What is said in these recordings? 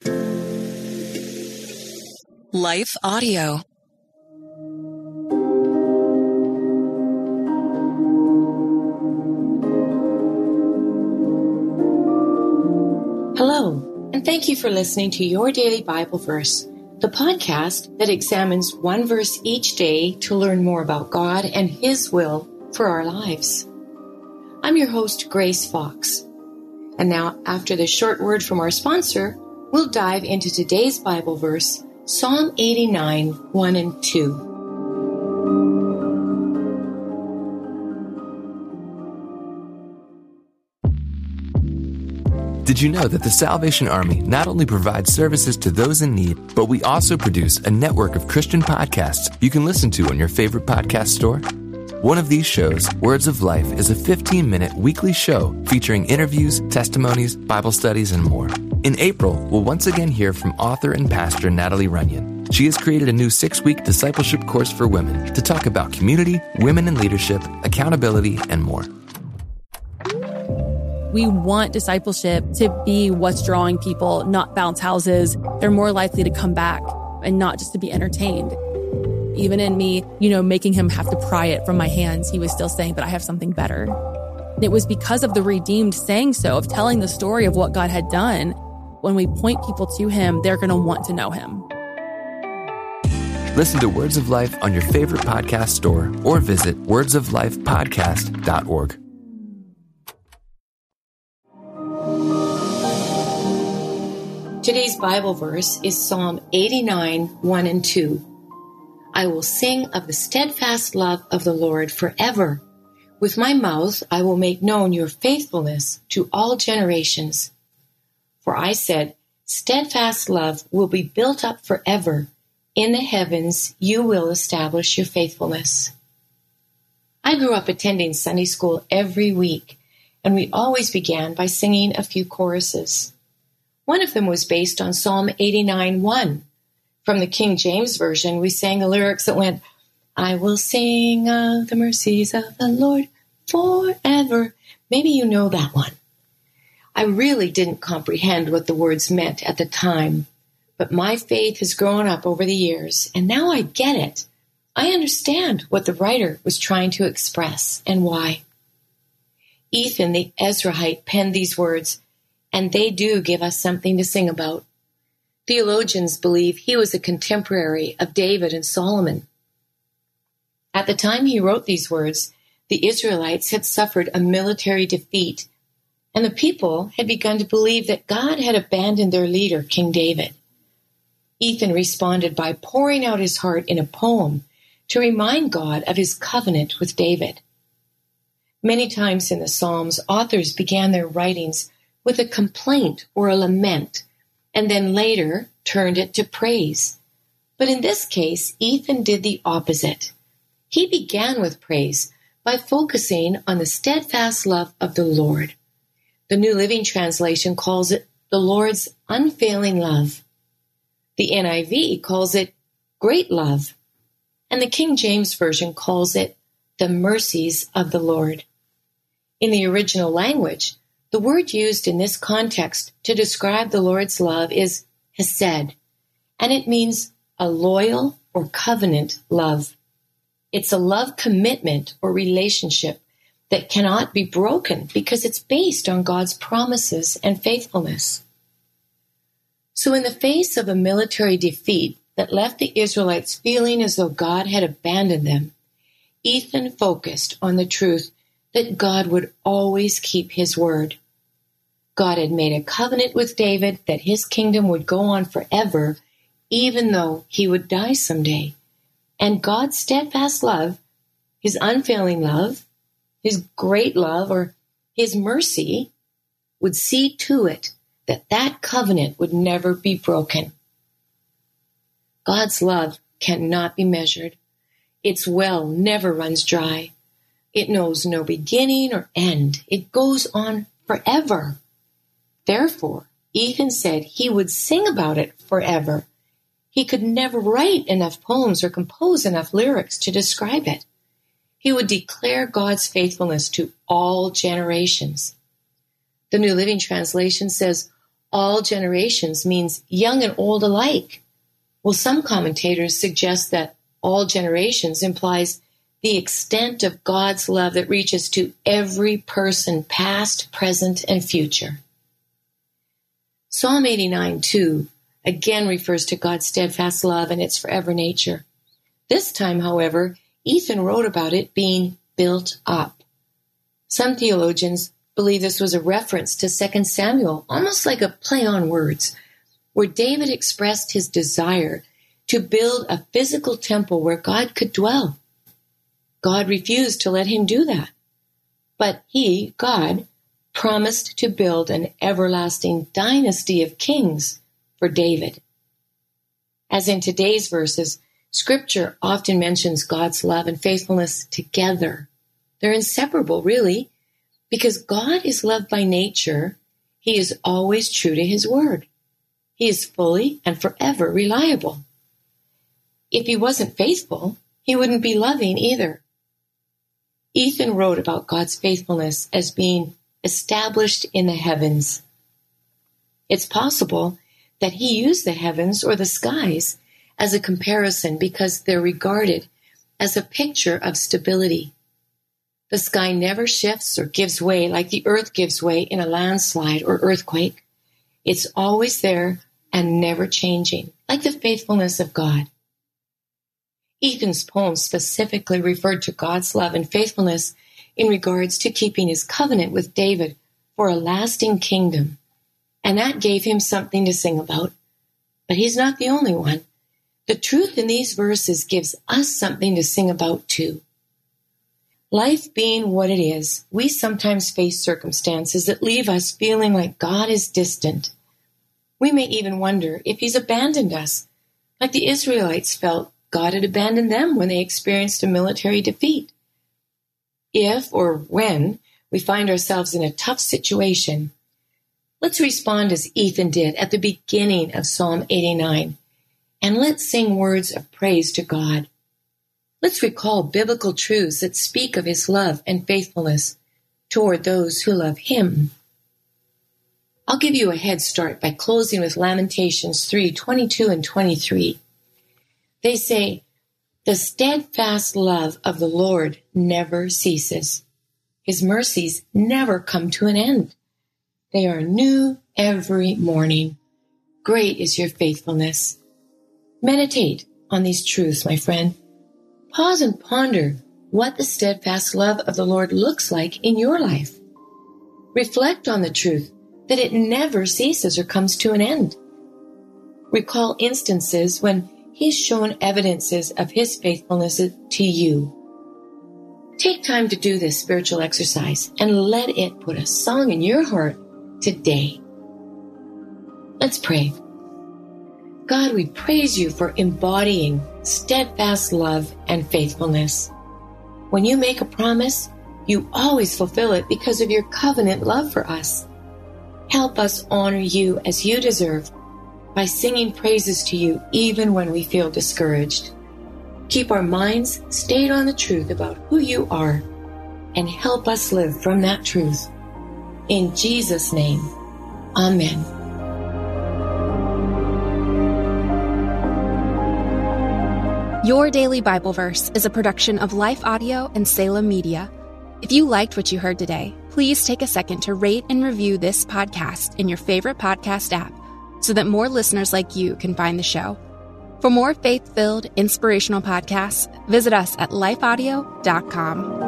Life Audio. Hello, and thank you for listening to Your Daily Bible Verse, the podcast that examines one verse each day to learn more about God and His will for our lives. I'm your host, Grace Fox. And now, after the short word from our sponsor, we'll dive into today's Bible verse, Psalm 89, 1 and 2. Did you know that the Salvation Army not only provides services to those in need, but we also produce a network of Christian podcasts you can listen to on your favorite podcast store? One of these shows, Words of Life, is a 15-minute weekly show featuring interviews, testimonies, Bible studies, and more. In April, we'll once again hear from author and pastor Natalie Runyon. She has created a new 6-week discipleship course for women to talk about community, women in leadership, accountability, and more. We want discipleship to be what's drawing people, not bounce houses. They're more likely to come back and not just to be entertained. Even in me, making him have to pry it from my hands, he was still saying, but I have something better. And it was because of the redeemed saying so, of telling the story of what God had done. When we point people to him, they're going to want to know him. Listen to Words of Life on your favorite podcast store or visit wordsoflifepodcast.org. Today's Bible verse is Psalm 89, 1 and 2. I will sing of the steadfast love of the Lord forever. With my mouth I will make known your faithfulness to all generations. For I said, steadfast love will be built up forever. In the heavens you will establish your faithfulness. I grew up attending Sunday school every week, and we always began by singing a few choruses. One of them was based on Psalm 89:1. From the King James Version, we sang the lyrics that went, I will sing of the mercies of the Lord forever. Maybe you know that one. I really didn't comprehend what the words meant at the time, but my faith has grown up over the years, and now I get it. I understand what the writer was trying to express and why. Ethan the Ezrahite penned these words, and they do give us something to sing about. Theologians believe he was a contemporary of David and Solomon. At the time he wrote these words, the Israelites had suffered a military defeat, and the people had begun to believe that God had abandoned their leader, King David. Ethan responded by pouring out his heart in a poem to remind God of his covenant with David. Many times in the Psalms, authors began their writings with a complaint or a lament, and then later turned it to praise. But in this case, Ethan did the opposite. He began with praise by focusing on the steadfast love of the Lord. The New Living Translation calls it the Lord's unfailing love. The NIV calls it great love. And the King James Version calls it the mercies of the Lord. In the original language, the word used in this context to describe the Lord's love is hesed, and it means a loyal or covenant love. It's a love commitment or relationship that cannot be broken because it's based on God's promises and faithfulness. So in the face of a military defeat that left the Israelites feeling as though God had abandoned them, Ethan focused on the truth that God would always keep his word. God had made a covenant with David that his kingdom would go on forever, even though he would die someday. And God's steadfast love, his unfailing love, his great love, or his mercy, would see to it that that covenant would never be broken. God's love cannot be measured. Its well never runs dry. It knows no beginning or end. It goes on forever. Therefore, Ethan said he would sing about it forever. He could never write enough poems or compose enough lyrics to describe it. He would declare God's faithfulness to all generations. The New Living Translation says, all generations means young and old alike. Well, some commentators suggest that all generations implies the extent of God's love that reaches to every person, past, present, and future. Psalm 89, 2, again refers to God's steadfast love and its forever nature. This time, however, Ethan wrote about it being built up. Some theologians believe this was a reference to 2 Samuel, almost like a play on words, where David expressed his desire to build a physical temple where God could dwell. God refused to let him do that. But he, God, promised to build an everlasting dynasty of kings for David. As in today's verses, Scripture often mentions God's love and faithfulness together. They're inseparable, really, because God is loved by nature. He is always true to his word. He is fully and forever reliable. If he wasn't faithful, he wouldn't be loving either. Ethan wrote about God's faithfulness as being established in the heavens. It's possible that he used the heavens or the skies as a comparison because they're regarded as a picture of stability. The sky never shifts or gives way like the earth gives way in a landslide or earthquake. It's always there and never changing, like the faithfulness of God. Ethan's poem specifically referred to God's love and faithfulness in regards to keeping his covenant with David for a lasting kingdom, and that gave him something to sing about. But he's not the only one. The truth in these verses gives us something to sing about too. Life being what it is, we sometimes face circumstances that leave us feeling like God is distant. We may even wonder if he's abandoned us, like the Israelites felt God had abandoned them when they experienced a military defeat. If or when we find ourselves in a tough situation, let's respond as Ethan did at the beginning of Psalm 89, and let's sing words of praise to God. Let's recall biblical truths that speak of his love and faithfulness toward those who love him. I'll give you a head start by closing with Lamentations 3:22 and 23. They say, "The steadfast love of the Lord never ceases. His mercies never come to an end. They are new every morning. Great is your faithfulness." Meditate on these truths, my friend. Pause and ponder what the steadfast love of the Lord looks like in your life. Reflect on the truth that it never ceases or comes to an end. Recall instances when he's shown evidences of his faithfulness to you. Take time to do this spiritual exercise and let it put a song in your heart today. Let's pray. God, we praise you for embodying steadfast love and faithfulness. When you make a promise, you always fulfill it because of your covenant love for us. Help us honor you as you deserve by singing praises to you even when we feel discouraged. Keep our minds stayed on the truth about who you are and help us live from that truth. In Jesus' name, amen. Your Daily Bible Verse is a production of Life Audio and Salem Media. If you liked what you heard today, please take a second to rate and review this podcast in your favorite podcast app so that more listeners like you can find the show. For more faith-filled, inspirational podcasts, visit us at lifeaudio.com.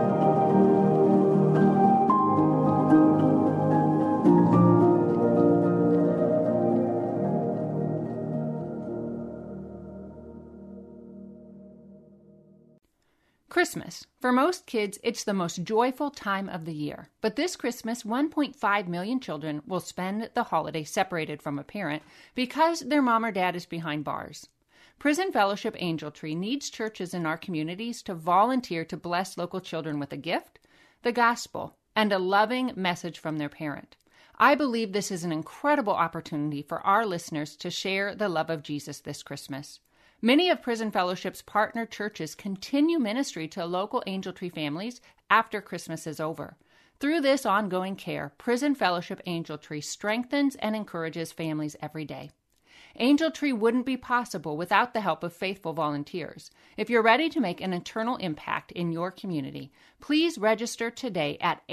Christmas. For most kids, it's the most joyful time of the year. But this Christmas, 1.5 million children will spend the holiday separated from a parent because their mom or dad is behind bars. Prison Fellowship Angel Tree needs churches in our communities to volunteer to bless local children with a gift, the gospel, and a loving message from their parent. I believe this is an incredible opportunity for our listeners to share the love of Jesus this Christmas. Many of Prison Fellowship's partner churches continue ministry to local Angel Tree families after Christmas is over. Through this ongoing care, Prison Fellowship Angel Tree strengthens and encourages families every day. Angel Tree wouldn't be possible without the help of faithful volunteers. If you're ready to make an eternal impact in your community, please register today at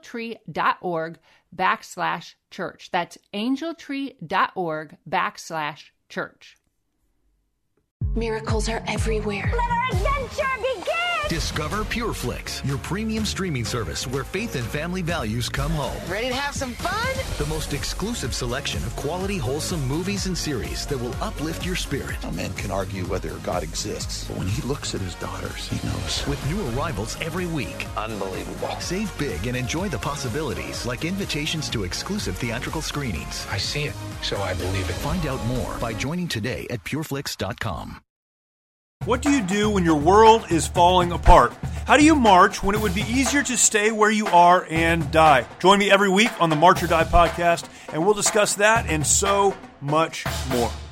angeltree.org/church. That's angeltree.org/church. Miracles are everywhere. Let our adventure begin! Discover PureFlix, your premium streaming service where faith and family values come home. Ready to have some fun? The most exclusive selection of quality, wholesome movies and series that will uplift your spirit. A man can argue whether God exists, but when he looks at his daughters, he knows. With new arrivals every week. Unbelievable. Save big and enjoy the possibilities, like invitations to exclusive theatrical screenings. I see it, so I believe it. Find out more by joining today at pureflix.com. What do you do when your world is falling apart? How do you march when it would be easier to stay where you are and die? Join me every week on the March or Die podcast, and we'll discuss that and so much more.